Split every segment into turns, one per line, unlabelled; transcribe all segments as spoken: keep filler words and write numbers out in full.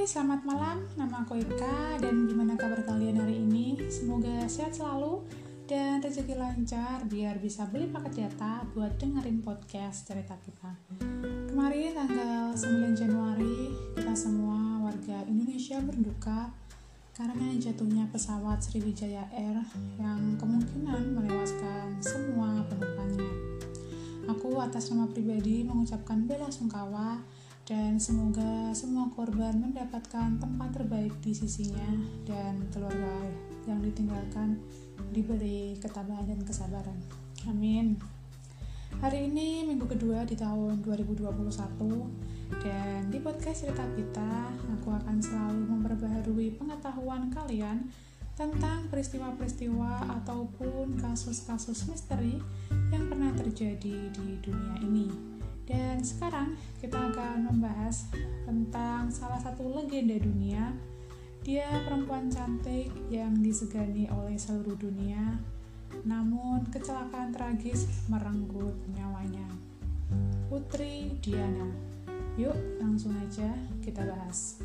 selamat malam. Nama aku Ika dan gimana kabar kalian hari ini? Semoga sehat selalu dan rezeki lancar biar bisa beli paket data buat dengerin podcast cerita kita. Kemarin tanggal sembilan Januari, kita semua warga Indonesia berduka karena jatuhnya pesawat Sriwijaya Air yang kemungkinan menewaskan semua penumpangnya. Aku atas nama pribadi mengucapkan bela sungkawa dan semoga semua korban mendapatkan tempat terbaik di sisinya dan keluarga yang ditinggalkan diberi ketabahan dan kesabaran. Amin. Hari ini minggu kedua di tahun dua ribu dua puluh satu dan di podcast cerita kita aku akan selalu memperbaharui pengetahuan kalian tentang peristiwa-peristiwa ataupun kasus-kasus misteri yang pernah terjadi di dunia ini. Dan sekarang kita akan membahas tentang salah satu legenda dunia. Dia perempuan cantik yang disegani oleh seluruh dunia, namun kecelakaan tragis merenggut nyawanya. Putri Diana. Yuk langsung aja kita bahas.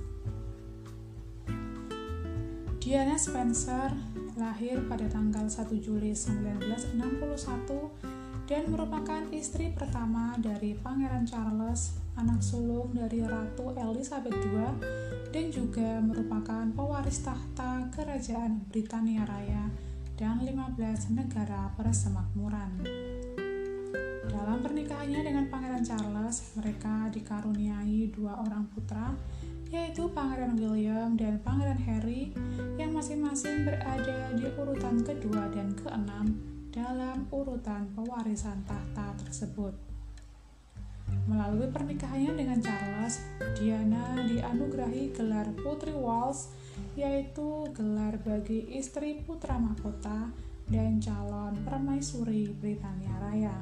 Diana Spencer lahir pada tanggal satu Juli seribu sembilan ratus enam puluh satu dan merupakan istri pertama dari Pangeran Charles, anak sulung dari Ratu Elizabeth kedua, dan juga merupakan pewaris tahta Kerajaan Britania Raya dan lima belas negara persemakmuran. Dalam pernikahannya dengan Pangeran Charles, mereka dikaruniai dua orang putra, yaitu Pangeran William dan Pangeran Harry, yang masing-masing berada di urutan kedua dan keenam dalam urutan pewarisan tahta tersebut. Melalui pernikahannya dengan Charles, Diana dianugerahi gelar Putri Wales, yaitu gelar bagi istri putra mahkota dan calon permaisuri Britania Raya.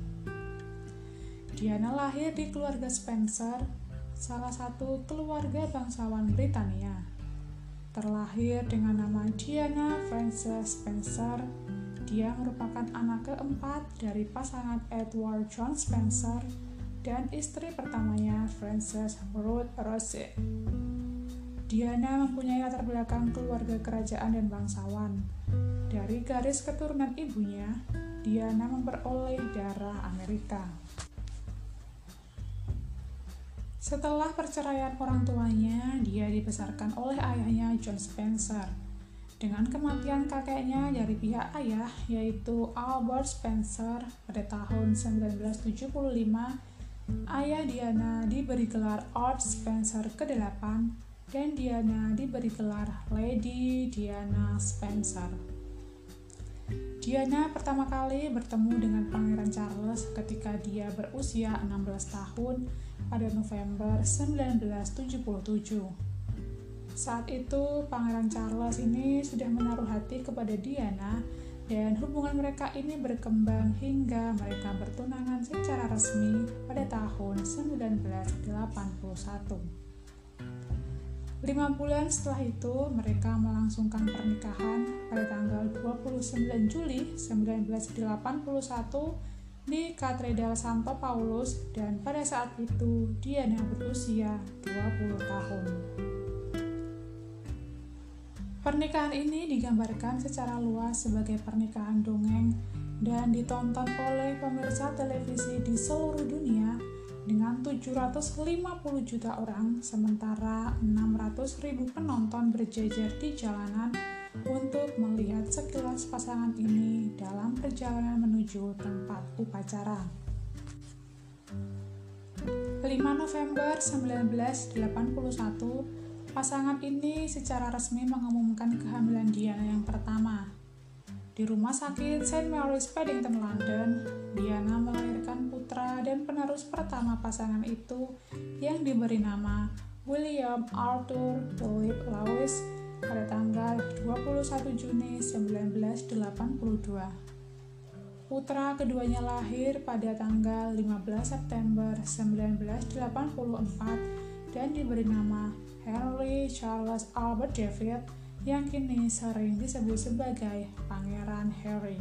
Diana lahir di keluarga Spencer, salah satu keluarga bangsawan Britania. Terlahir dengan nama Diana Frances Spencer, dia merupakan anak keempat dari pasangan Edward John Spencer dan istri pertamanya Frances Ruth Rose. Diana mempunyai latar belakang keluarga kerajaan dan bangsawan. Dari garis keturunan ibunya, Diana memperoleh darah Amerika. Setelah perceraian orang tuanya, dia dibesarkan oleh ayahnya John Spencer. Dengan kematian kakeknya dari pihak ayah, yaitu Albert Spencer, pada tahun seribu sembilan ratus tujuh puluh lima, ayah Diana diberi gelar Art Spencer kedelapan dan Diana diberi gelar Lady Diana Spencer. Diana pertama kali bertemu dengan Pangeran Charles ketika dia berusia enam belas tahun pada November seribu sembilan ratus tujuh puluh tujuh. Saat itu, Pangeran Charles ini sudah menaruh hati kepada Diana dan hubungan mereka ini berkembang hingga mereka bertunangan secara resmi pada tahun seribu sembilan ratus delapan puluh satu. Lima bulan setelah itu, mereka melangsungkan pernikahan pada tanggal dua puluh sembilan Juli seribu sembilan ratus delapan puluh satu di Katedral Santo Paulus, dan pada saat itu Diana berusia dua puluh tahun. Pernikahan ini digambarkan secara luas sebagai pernikahan dongeng dan ditonton oleh pemirsa televisi di seluruh dunia dengan tujuh ratus lima puluh juta orang, sementara enam ratus ribu penonton berjejer di jalanan untuk melihat sekilas pasangan ini dalam perjalanan menuju tempat upacara. lima November seribu sembilan ratus delapan puluh satu, pasangan ini secara resmi mengumumkan kehamilan Diana yang pertama. Di rumah sakit Saint Mary's Paddington, London, Diana melahirkan putra dan penerus pertama pasangan itu yang diberi nama William Arthur Philip Lewis pada tanggal dua puluh satu Juni seribu sembilan ratus delapan puluh dua. Putra keduanya lahir pada tanggal lima belas September seribu sembilan ratus delapan puluh empat dan diberi nama Henry Charles Albert David, yang kini sering disebut sebagai Pangeran Harry.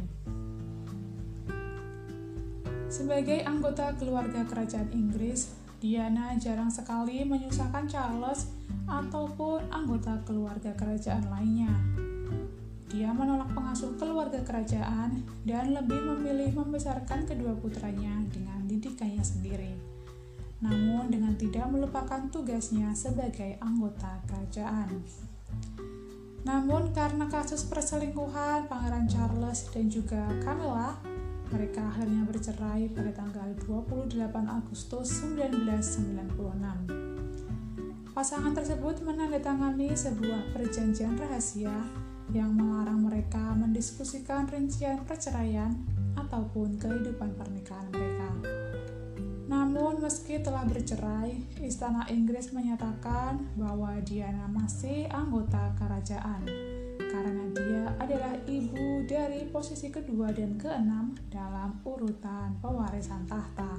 Sebagai anggota keluarga kerajaan Inggris, Diana jarang sekali menyusahkan Charles ataupun anggota keluarga kerajaan lainnya. Dia menolak pengasuh keluarga kerajaan dan lebih memilih membesarkan kedua putranya dengan didikannya sendiri, namun dengan tidak melupakan tugasnya sebagai anggota kerajaan. Namun karena kasus perselingkuhan Pangeran Charles dan juga Camilla, mereka akhirnya bercerai pada tanggal dua puluh delapan Agustus seribu sembilan ratus sembilan puluh enam. Pasangan tersebut menandatangani sebuah perjanjian rahasia yang melarang mereka mendiskusikan rincian perceraian ataupun kehidupan pernikahan mereka. Namun meski telah bercerai, Istana Inggris menyatakan bahwa Diana masih anggota kerajaan karena dia adalah ibu dari posisi kedua dan keenam dalam urutan pewarisan tahta.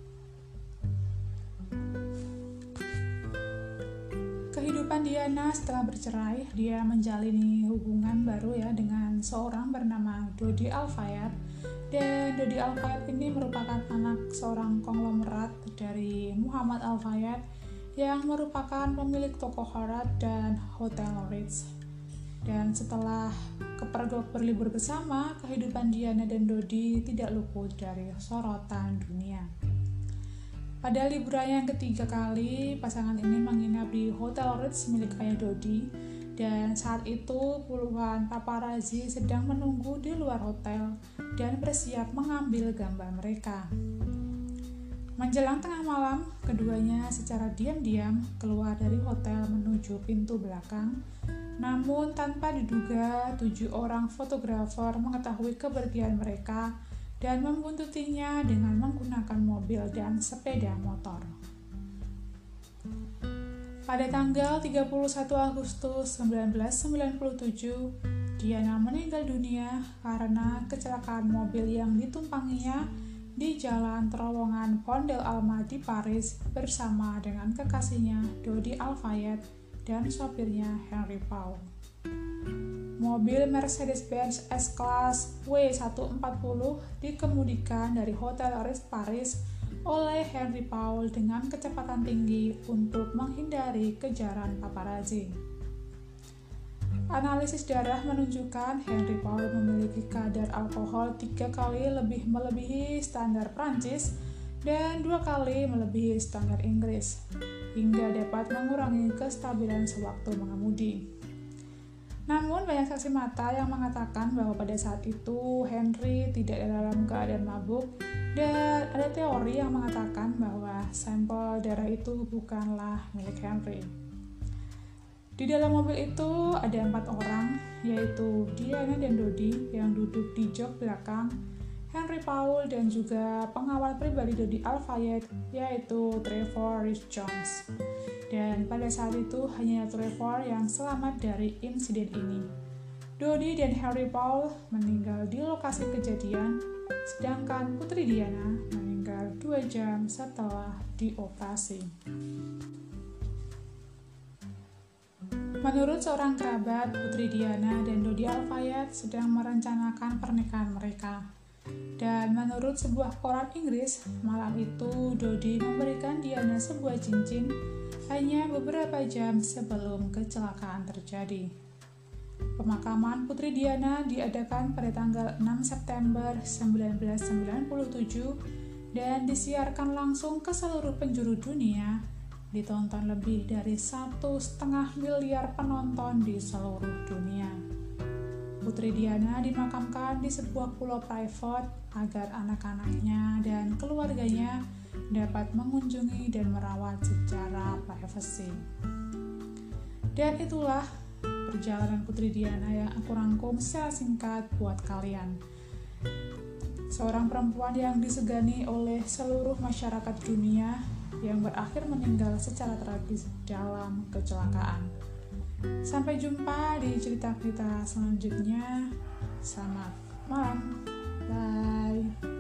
Kehidupan Diana setelah bercerai, dia menjalani hubungan baru ya dengan seorang bernama Dodi Al-Fayed. Dan Dodi Al-Fayed ini merupakan anak seorang konglomerat dari Muhammad Al-Fayed yang merupakan pemilik toko Harrods dan Hotel Ritz. Dan setelah kepergok berlibur bersama, kehidupan Diana dan Dodi tidak luput dari sorotan dunia. Pada liburan yang ketiga kali, pasangan ini menginap di Hotel Ritz milik ayah Dodi, dan saat itu puluhan paparazzi sedang menunggu di luar hotel dan bersiap mengambil gambar mereka. Menjelang tengah malam, keduanya secara diam-diam keluar dari hotel menuju pintu belakang. Namun tanpa diduga, tujuh orang fotografer mengetahui kepergian mereka dan membuntutinya dengan menggunakan mobil dan sepeda motor. Pada tanggal tiga puluh satu Agustus seribu sembilan ratus sembilan puluh tujuh, Diana meninggal dunia karena kecelakaan mobil yang ditumpanginya di jalan terowongan Pont de l'Alma di Paris bersama dengan kekasihnya Dodi Al-Fayed dan sopirnya Henry Paul. Mobil Mercedes-Benz S-Class W seratus empat puluh dikemudikan dari Hotel Ritz Paris oleh Henry Paul dengan kecepatan tinggi untuk menghindari kejaran paparazzi. Analisis darah menunjukkan Henry Paul memiliki kadar alkohol tiga kali lebih melebihi standar Prancis dan dua kali melebihi standar Inggris, hingga dapat mengurangi kestabilan sewaktu mengemudi. Namun banyak saksi mata yang mengatakan bahwa pada saat itu Henry tidak dalam keadaan mabuk, dan ada teori yang mengatakan bahwa sampel darah itu bukanlah milik Henry. Di dalam mobil itu ada empat orang, yaitu Diana dan Dodi yang duduk di jok belakang, Henry Paul dan juga pengawal pribadi Dodi Al-Fayed, yaitu Trevor Rhys-Jones. Dan pada saat itu hanya Trevor yang selamat dari insiden ini. Dodi dan Henry Paul meninggal di lokasi kejadian, sedangkan Putri Diana meninggal dua jam setelah dioperasi. Menurut seorang kerabat, Putri Diana dan Dodi Al-Fayed sedang merencanakan pernikahan mereka. Dan menurut sebuah koran Inggris, malam itu Dodi memberikan Diana sebuah cincin hanya beberapa jam sebelum kecelakaan terjadi. Pemakaman Putri Diana diadakan pada tanggal enam September seribu sembilan ratus sembilan puluh tujuh dan disiarkan langsung ke seluruh penjuru dunia, ditonton lebih dari satu setengah miliar penonton di seluruh dunia. Putri Diana dimakamkan di sebuah pulau private agar anak-anaknya dan keluarganya dapat mengunjungi dan merawat secara privasi. Dan itulah perjalanan Putri Diana yang aku rangkum secara singkat buat kalian. Seorang perempuan yang disegani oleh seluruh masyarakat dunia yang berakhir meninggal secara tragis dalam kecelakaan. Sampai jumpa di cerita kita selanjutnya. Selamat malam. Bye.